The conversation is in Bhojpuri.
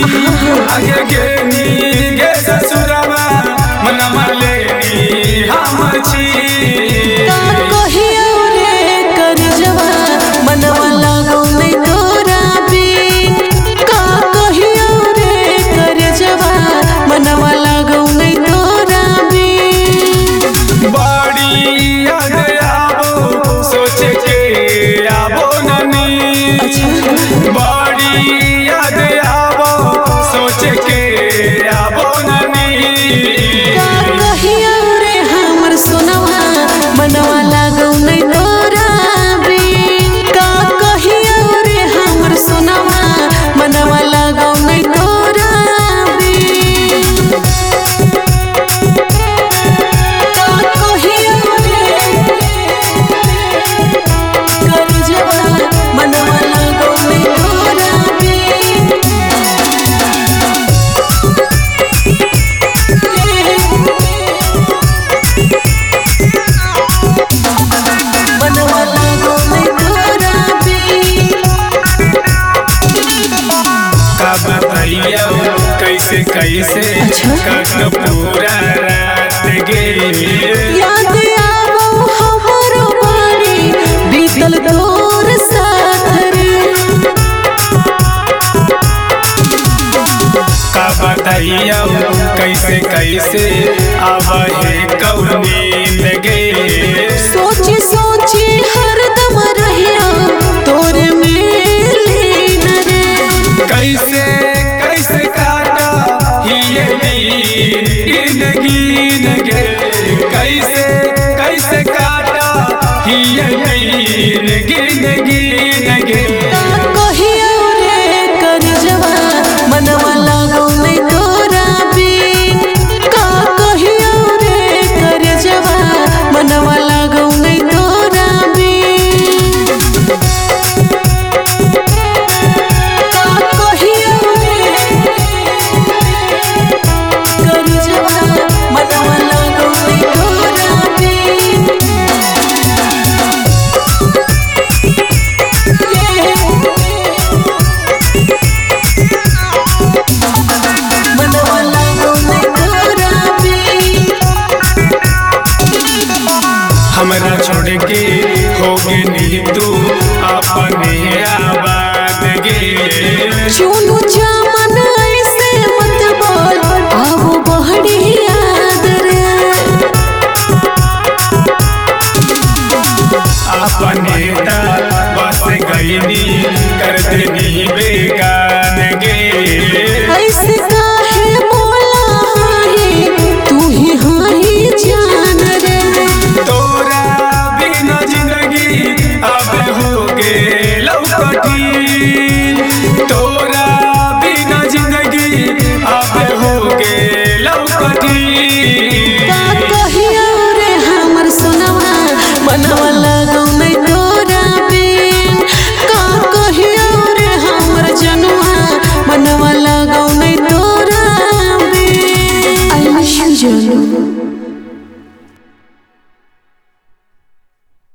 आगे गेनी गे ससुरवा मनवा लेनी हम छी का कहियो रे करजवा मनवा लागो नै तोरा बिन का कहियो रे करजवा मनवा लागो नै तोरा बिन बड़ी याद आबो सोच के आबो ननी बड़ी याद आबो सोच के आबो ननी का कहियो रे हमर सोनवा मनवा लागो नै तोरा बिन का कहियो रे हमर सोनवा मनवा लागो नै तोरा बिन का कहियो रे करजवा मनवा लागो नै तोरा बिन मनवा लागो नै तोरा बिन का बताइयो कैसे कैसे कट पूरा रात गे याद आवो हमरो बारी बीतल तोर साथ रे का बताइयो कैसे कैसे अब है कौनी